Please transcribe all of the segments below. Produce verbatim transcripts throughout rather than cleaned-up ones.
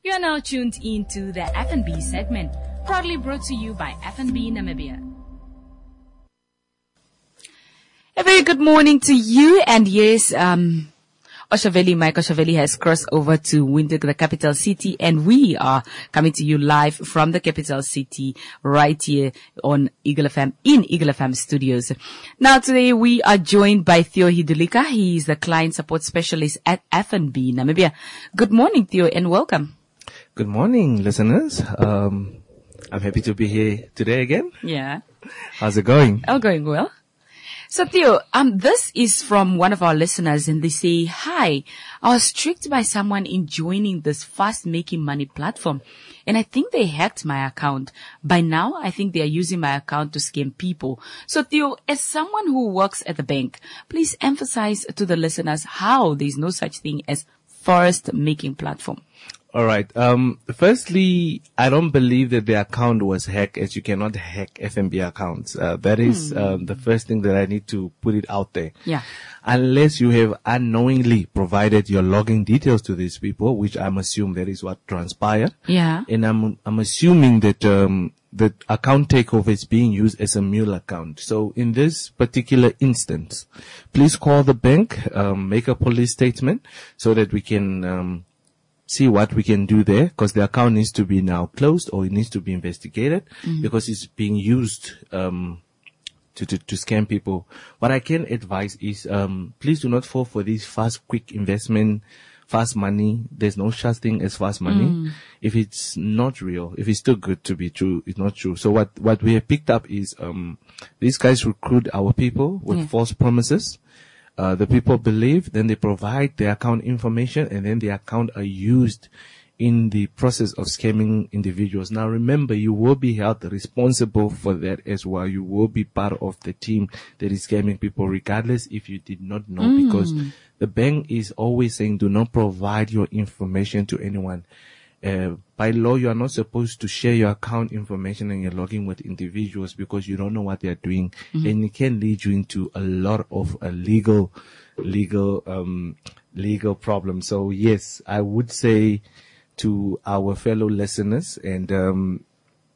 You are now tuned into the F and B segment, proudly brought to you by F and B Namibia. A very good morning to you, and yes, um, Oshaveli, Mike Oshaveli has crossed over to Windhoek, the capital city, and we are coming to you live from the capital city right here on Eagle F M, in Eagle F M studios. Now today we are joined by Theo Hidulika. He is the client support specialist at F and B Namibia. Good morning, Theo, and welcome. Good morning, listeners. Um, I'm happy to be here today again. Yeah. How's it going? Oh, going well. So Theo, um, this is from one of our listeners, and they say, hi, I was tricked by someone in joining this fast making money platform, and I think they hacked my account. By now, I think they are using my account to scam people. So Theo, as someone who works at the bank, please emphasize to the listeners how there's no such thing as fast making platform. All right. Um, firstly, I don't believe that the account was hacked, as you cannot hack F and B accounts. Uh, that is hmm. um, the first thing that I need to put it out there. Yeah. Unless you have unknowingly provided your login details to these people, which I'm assuming that is what transpired. Yeah. And I'm I'm assuming that um the account takeover is being used as a mule account. So in this particular instance, please call the bank, um, make a police statement so that we can um see what we can do there, because the account needs to be now closed or it needs to be investigated mm-hmm. because it's being used um to, to to scam people. What I can advise is um please do not fall for these fast, quick investment, fast money. There's no such thing as fast money. Mm. If it's not real, if it's too good to be true, it's not true. So what what we have picked up is um these guys recruit our people with yeah. false promises. Uh, the people believe, then they provide their account information, and then the account are used in the process of scamming individuals. Now remember, you will be held responsible for that as well. You will be part of the team that is scamming people, regardless if you did not know, mm. because the bank is always saying do not provide your information to anyone. Uh, by law, you are not supposed to share your account information and your login with individuals because you don't know what they are doing, mm-hmm. and it can lead you into a lot of uh, legal, legal, um, legal problems. So yes, I would say to our fellow listeners and um,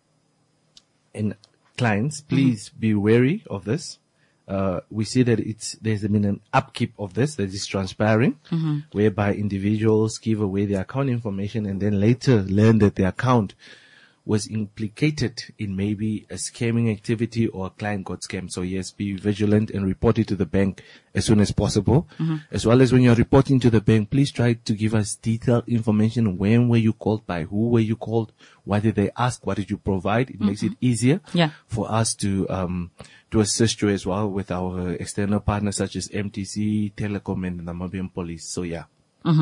and clients, please mm-hmm. be wary of this. Uh, we see that it's, there's been an upkeep of this that is transpiring, mm-hmm. whereby individuals give away their account information and then later learn that their account was implicated in maybe a scamming activity or a client got scammed. So yes, be vigilant and report it to the bank as soon as possible. Mm-hmm. As well as when you're reporting to the bank, please try to give us detailed information. When were you called by? Who were you called? What did they ask? What did you provide? It mm-hmm. makes it easier yeah. for us to, um, to assist you as well with our external partners such as M T C, Telecom, and the Namibian Police. So yeah. Mm-hmm.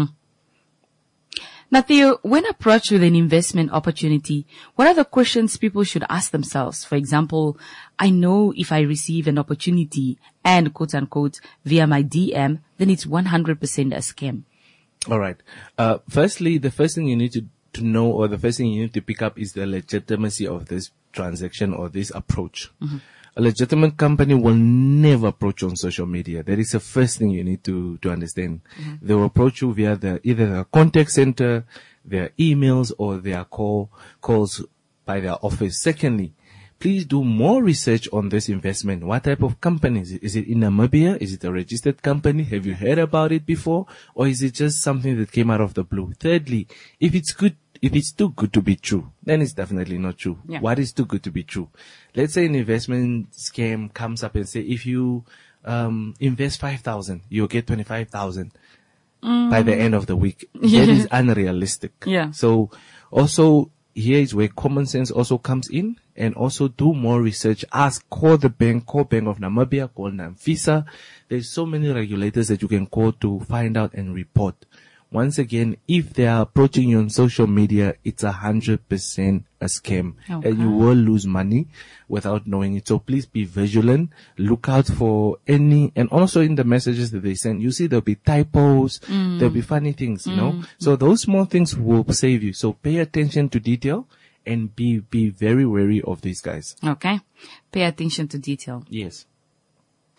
Now, Theo, when approached with an investment opportunity, what are the questions people should ask themselves? For example, I know if I receive an opportunity and quote unquote via my D M, then it's one hundred percent a scam. All right. Uh, firstly, the first thing you need to, to know, or the first thing you need to pick up is the legitimacy of this transaction or this approach. Mm-hmm. A legitimate company will never approach you on social media. That is the first thing you need to, to understand. Mm-hmm. They will approach you via the, either the contact center, their emails, or their call, calls by their office. Secondly, please do more research on this investment. What type of company is it? Is it in Namibia? Is it a registered company? Have you heard about it before? Or is it just something that came out of the blue? Thirdly, if it's good, if it's too good to be true, then it's definitely not true. Yeah. What is too good to be true? Let's say an investment scam comes up and say, if you um invest five thousand, you'll get twenty-five thousand mm. by the end of the week. Yeah. That is unrealistic. Yeah. So also here is where common sense also comes in, and also do more research. Ask, call the bank, call Bank of Namibia, call NAMFISA. There's so many regulators that you can call to find out and report. Once again, if they are approaching you on social media, it's a hundred percent a scam, okay. and you will lose money without knowing it. So please be vigilant. Look out for any, and also in the messages that they send, you see there'll be typos, mm. there'll be funny things, you mm. know. So those small things will save you. So pay attention to detail and be be very wary of these guys. Okay, pay attention to detail. Yes.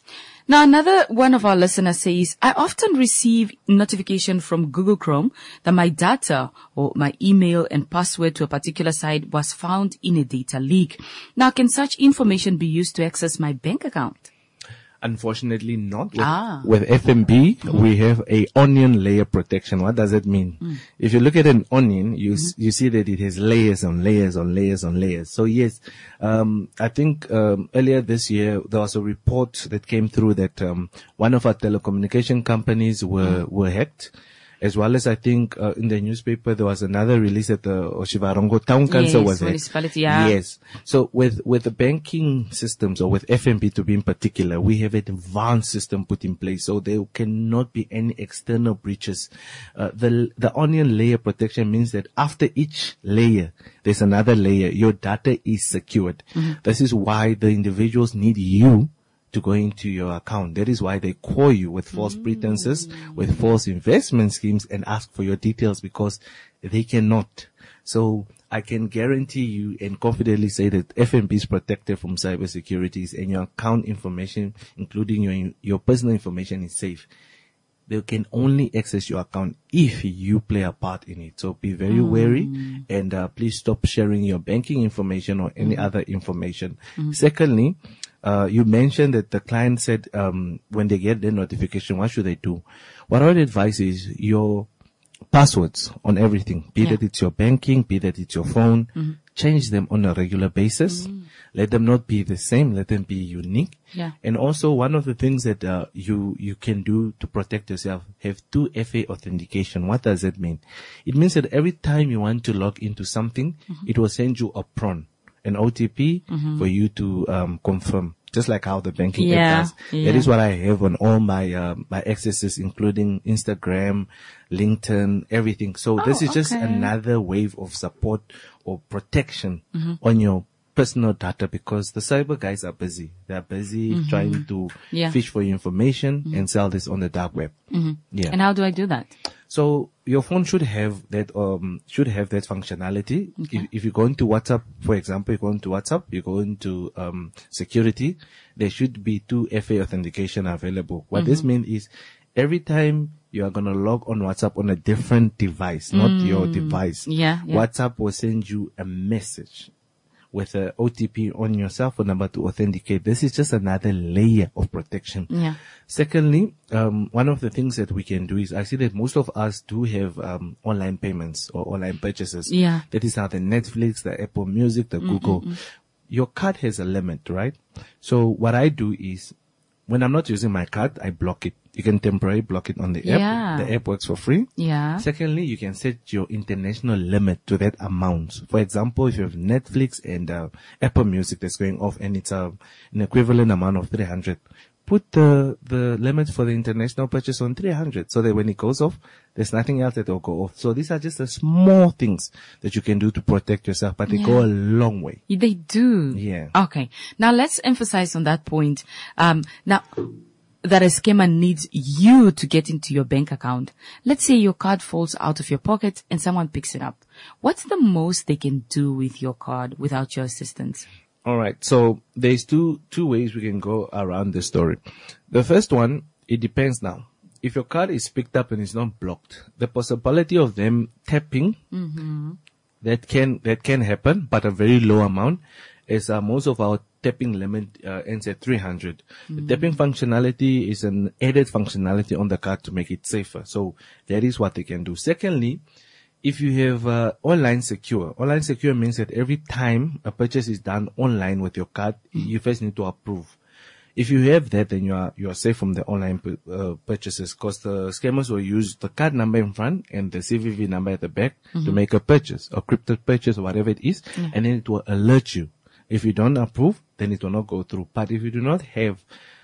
Now, another one of our listeners says, I often receive notification from Google Chrome that my data or my email and password to a particular site was found in a data leak. Now, can such information be used to access my bank account? Unfortunately not. With, Ah. with F N B, mm-hmm. we have a onion layer protection. What does it mean? Mm. If you look at an onion, you mm-hmm. you see that it has layers on layers on layers on layers. So yes, um, I think um, earlier this year there was a report that came through that um, one of our telecommunication companies were mm. were hacked. As well as I think uh, in the newspaper there was another release that the Oshivarongo Town Council yes, was municipality, yeah. Yes. So with with the banking systems, or with F N B to be in particular, we have an advanced system put in place, so there cannot be any external breaches. Uh, the the onion layer protection means that after each layer there's another layer. Your data is secured. Mm-hmm. This is why the individuals need you to go into your account. That is why they call you with false mm. pretenses, with false investment schemes, and ask for your details, because they cannot. So I can guarantee you and confidently say that F N B is protected from cybersecurities, and your account information, including your your personal information, is safe. They can only access your account if you play a part in it. So be very mm. wary, and uh, please stop sharing your banking information or any mm. other information. Mm. Secondly, Uh, you mentioned that the client said, um, when they get their notification, what should they do? What I would advise is your passwords on everything, be yeah. that it's your banking, be that it's your phone, mm-hmm. change them on a regular basis. Mm-hmm. Let them not be the same. Let them be unique. Yeah. And also one of the things that, uh, you, you can do to protect yourself, have two F A authentication. What does that mean? It means that every time you want to log into something, mm-hmm. it will send you a prompt, an O T P mm-hmm. for you to, um, confirm. Just like how the banking yeah, app does. Yeah. That is what I have on all my, uh, my accesses, including Instagram, LinkedIn, everything. So oh, this is okay. just another wave of support or protection mm-hmm. on your personal data, because the cyber guys are busy. They're busy mm-hmm. trying to yeah. fish for your information mm-hmm. and sell this on the dark web. Mm-hmm. Yeah. And how do I do that? So your phone should have that, um, should have that functionality. Okay. If, if you go into WhatsApp, for example, you go into WhatsApp, you go into, um, security, there should be two F A authentication available. What mm-hmm. this means is every time you are going to log on WhatsApp on a different device, mm. not your device, yeah, yeah. WhatsApp will send you a message with a O T P on your cell phone number to authenticate. This is just another layer of protection. Yeah. Secondly, um, one of the things that we can do is, I see that most of us do have um, online payments or online purchases. Yeah. That is now the Netflix, the Apple Music, the mm-hmm. Google. Your card has a limit, right? So what I do is, when I'm not using my card, I block it. You can temporarily block it on the app. Yeah. The app works for free. Yeah. Secondly, you can set your international limit to that amount. For example, if you have Netflix and uh, Apple Music that's going off and it's uh, an equivalent amount of three hundred, put the the limit for the international purchase on three hundred, so that when it goes off, there's nothing else that will go off. So these are just the small things that you can do to protect yourself, but they yeah. go a long way. They do. Yeah. Okay. Now let's emphasize on that point. Um, now, that a scammer needs you to get into your bank account. Let's say your card falls out of your pocket and someone picks it up. What's the most they can do with your card without your assistance? All right. So there's two, two ways we can go around this story. The first one, it depends now. If your card is picked up and it's not blocked, the possibility of them tapping, mm-hmm. that can, that can happen, but a very low amount, is uh, most of our tapping limit uh, ends at three hundred. Mm. The tapping functionality is an added functionality on the card to make it safer. So that is what they can do. Secondly, if you have uh, online secure, online secure means that every time a purchase is done online with your card, mm. you first need to approve. If you have that, then you are you are safe from the online uh, purchases, because the scammers will use the card number in front and the C V V number at the back mm-hmm. to make a purchase, a crypted purchase or whatever it is, yeah. and then it will alert you. If you don't approve, then it will not go through. But if you do not have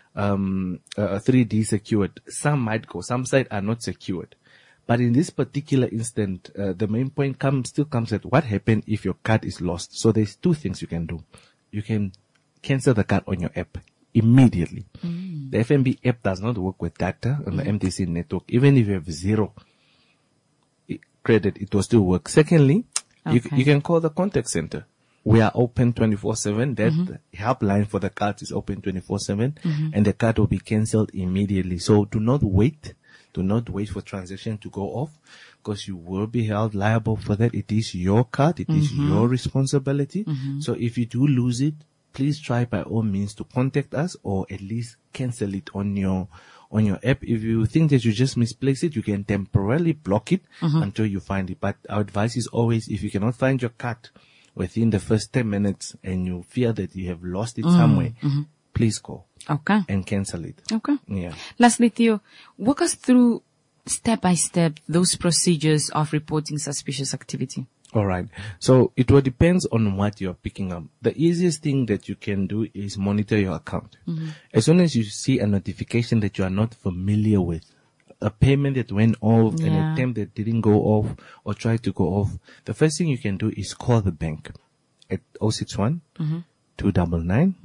um a three D secured, some might go. Some sites are not secured. But in this particular instant, uh, the main point comes still comes at what happens if your card is lost. So there's two things you can do. You can cancel the card on your app immediately. Mm. The F N B app does not work with data on the mm. M T C network. Even if you have zero credit, it will still work. Secondly, okay. you, you can call the contact center. we are open twenty-four seven. That mm-hmm. helpline for the card is open twenty-four seven, mm-hmm. and the card will be cancelled immediately. So do not wait. Do not wait for transaction to go off, because you will be held liable for that. It is your card. It mm-hmm. is your responsibility. Mm-hmm. So if you do lose it, please try by all means to contact us, or at least cancel it on your on your app. If you think that you just misplaced it, you can temporarily block it mm-hmm. until you find it. But our advice is always, if you cannot find your card within the first ten minutes and you fear that you have lost it mm-hmm. somewhere, mm-hmm. please call. Okay. And cancel it. Okay. Yeah. Lastly, Theo, walk us through step by step those procedures of reporting suspicious activity. All right. So it will depends on what you're picking up. The easiest thing that you can do is monitor your account. Mm-hmm. As soon as you see a notification that you are not familiar with, a payment that went off, yeah. an attempt that didn't go off or tried to go off, the first thing you can do is call the bank at zero six one, two nine nine,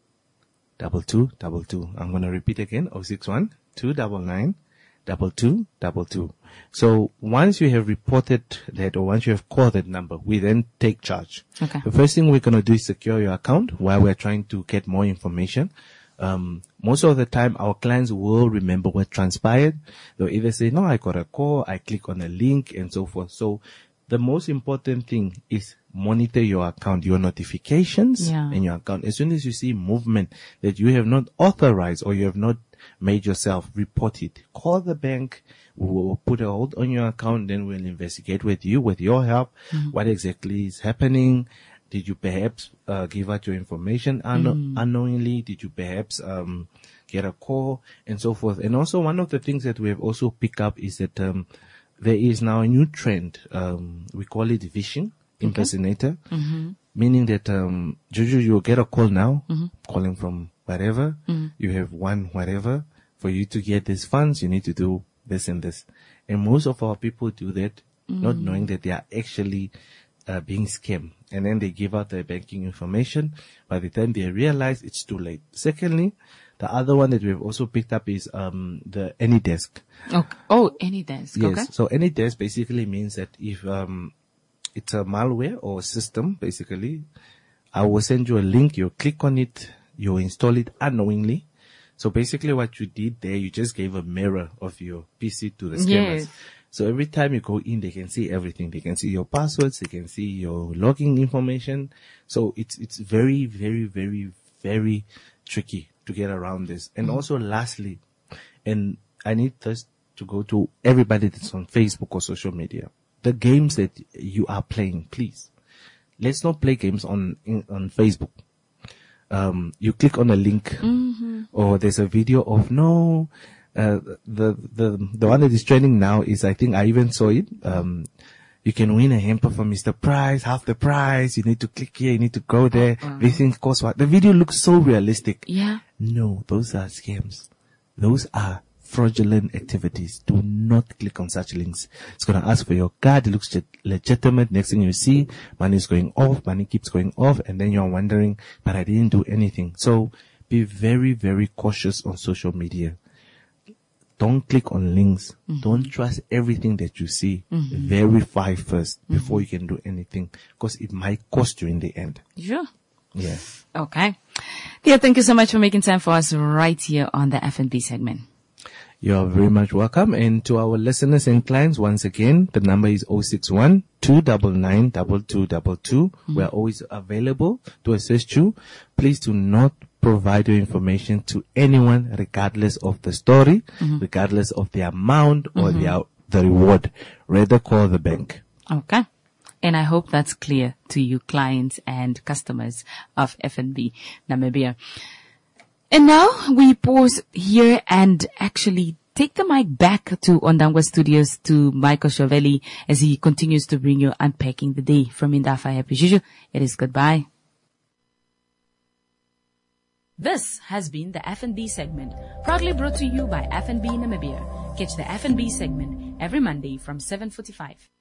double two double two. I'm going to repeat again, zero six one, two nine nine, double two double two. So once you have reported that, or once you have called that number, we then take charge. Okay. The first thing we're going to do is secure your account while we're trying to get more information. Um, most of the time, our clients will remember what transpired. They'll either say, no, I got a call, I click on a link, and so forth. So the most important thing is monitor your account, your notifications yeah. in your account. As soon as you see movement that you have not authorized or you have not made yourself, report it. Call the bank. We will put a hold on your account. Then we'll investigate with you, with your help, mm-hmm. what exactly is happening. Did you perhaps uh, give out your information unknow- mm. unknowingly? Did you perhaps um, get a call and so forth? And also, one of the things that we have also picked up is that um, there is now a new trend. Um, we call it phishing impersonator, okay. mm-hmm. meaning that um, Juju, you'll get a call now, mm-hmm. calling from wherever. Mm-hmm. You have one whatever. For you to get these funds, you need to do this and this. And most of our people do that, mm-hmm. not knowing that they are actually uh, being scammed. And then they give out their banking information. By the time they realize, it's too late. Secondly, the other one that we've also picked up is um the AnyDesk. Okay. Oh, AnyDesk. Yes. Okay. So AnyDesk basically means that if um it's a malware or a system, basically, I will send you a link. You click on it. You install it unknowingly. So basically, what you did there, you just gave a mirror of your P C to the scammers. Yes. So every time you go in, they can see everything. They can see your passwords. They can see your login information. So it's, it's very, very, very, very tricky to get around this. And mm-hmm. also lastly, and I need this to go to everybody that's on Facebook or social media. The games that you are playing, please. Let's not play games on, in, on Facebook. Um, you click on a link mm-hmm. or there's a video of no, Uh, the, the, the one that is trending now is, I think I even saw it. Um, you can win a hamper from Mister Price, half the price. You need to click here. You need to go there. Uh-huh. This thing costs what? The video looks so realistic. Yeah. No, those are scams. Those are fraudulent activities. Do not click on such links. It's going to ask for your card. It looks legitimate. Next thing you see, money is going off. Money keeps going off. And then you're wondering, but I didn't do anything. So be very, very cautious on social media. Don't click on links. Mm-hmm. Don't trust everything that you see. Mm-hmm. Verify first mm-hmm. before you can do anything, because it might cost you in the end. Sure. Yeah. Okay. Theo, thank you so much for making time for us right here on the F and B segment. You're very much welcome. And to our listeners and clients, once again, the number is zero six one, two nine nine, two two two two. Mm-hmm. We're always available to assist you. Please do not provide your information to anyone, regardless of the story, mm-hmm. regardless of the amount or mm-hmm. the, the reward. Rather call the bank. Okay. And I hope that's clear to you clients and customers of F and B Namibia. And now we pause here and actually take the mic back to Ondangwa Studios to Michael Shovelli as he continues to bring you Unpacking the Day from Indafa Happy Juju. It is goodbye. This has been the F and B segment, proudly brought to you by F and B Namibia. Catch the F and B segment every Monday from seven forty-five.